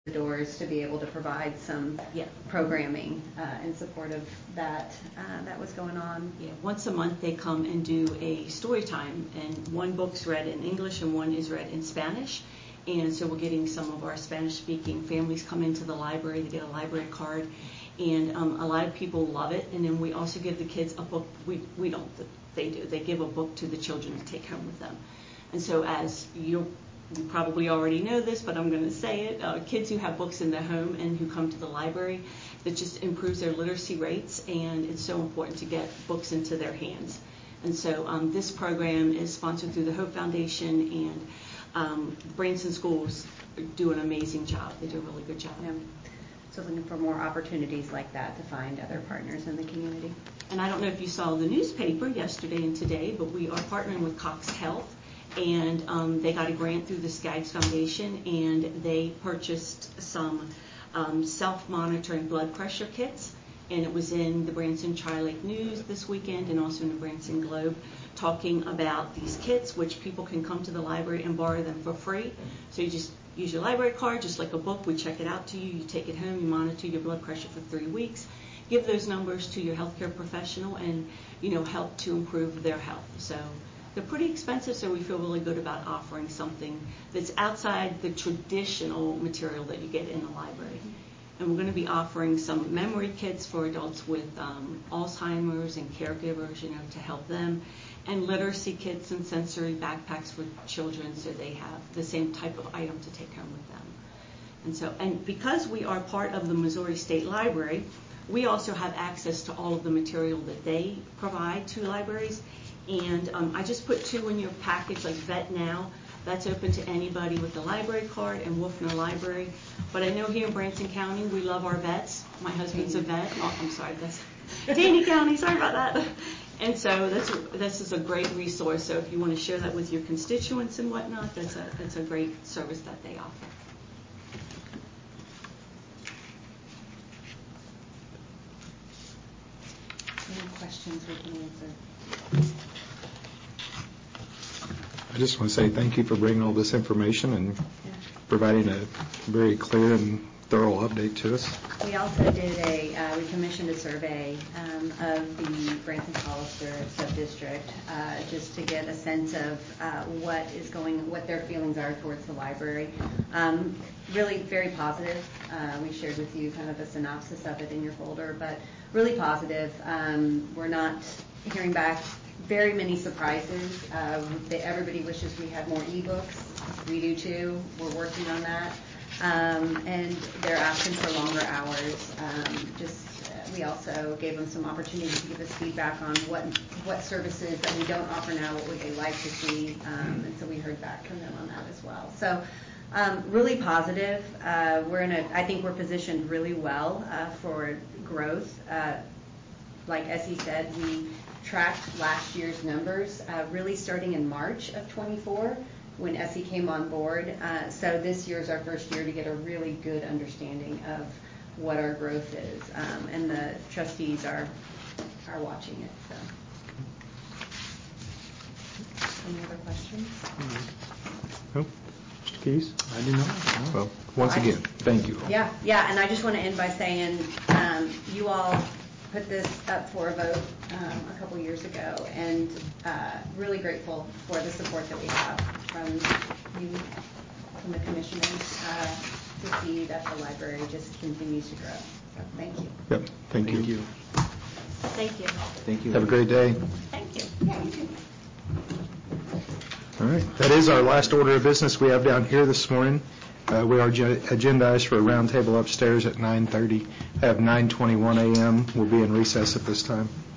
the doors to be able to provide some programming in support of that was going on. Yeah, once a month they come and do a story time, and one book's read in English and one is read in Spanish. And so we're getting some of our Spanish-speaking families come into the library. They get a library card, and a lot of people love it. And then we also give the kids a book. We don't. They do. They give a book to the children to take home with them. And so, as you probably already know this, but I'm going to say it, kids who have books in their home and who come to the library, that just improves their literacy rates, and it's so important to get books into their hands. And so this program is sponsored through the Hope Foundation, and Branson Schools do an amazing job. They do a really good job. Yeah. So looking for more opportunities like that to find other partners in the community. And I don't know if you saw the newspaper yesterday and today, but we are partnering with Cox Health, and they got a grant through the Skaggs Foundation, and they purchased some self-monitoring blood pressure kits, and it was in the Branson Tri-Lake News this weekend and also in the Branson Globe, talking about these kits, which people can come to the library and borrow them for free. So you just use your library card, just like a book. We check it out to you. You take it home. You monitor your blood pressure for 3 weeks. Give those numbers to your healthcare professional, and help to improve their health. So they're pretty expensive, so we feel really good about offering something that's outside the traditional material that you get in the library. And we're going to be offering some memory kits for adults with Alzheimer's and caregivers, to help them, and literacy kits and sensory backpacks for children, so they have the same type of item to take home with them. And because we are part of the Missouri State Library, we also have access to all of the material that they provide to libraries. And I just put 2 in your package, like Vet Now. That's open to anybody with a library card, and Wolfner Library. But I know here in Branson County, we love our vets. My husband's a vet. Oh, I'm sorry, that's Taney County. Sorry about that. And so this is a great resource. So if you want to share that with your constituents and whatnot, that's a great service that they offer. Any questions we can answer? I just want to say thank you for bringing all this information and providing a very clear and thorough update to us. We also did we commissioned a survey of the Branson-Hollister subdistrict just to get a sense of what their feelings are towards the library. Really very positive. We shared with you kind of a synopsis of it in your folder, but really positive. We're not hearing back very many surprises. Everybody wishes we had more ebooks. We do too. We're working on that. And they're asking for longer hours. We also gave them some opportunity to give us feedback on what services that we don't offer now, what would they like to see, and so we heard back from them on that as well. So really positive. I think we're positioned really well for growth. Like Essie said, we tracked last year's numbers really starting in March of 24 when Essie came on board. So this year is our first year to get a really good understanding of what our growth is, and the trustees are watching it. So, any other questions? No. Mr. Keys? I do not. No. Well, once again, thank you. Yeah, and I just want to end by saying you all put this up for a vote a couple years ago, and really grateful for the support that we have from you, from the commissioners, to see that the library just continues to grow. So thank you. Yep, thank you. Thank you. Thank you. Have a great day. Thank you. Yeah, you too. All right, that is our last order of business we have down here this morning. We are agendized for a roundtable upstairs at 9:30. I have 9:21 a.m. We'll be in recess at this time.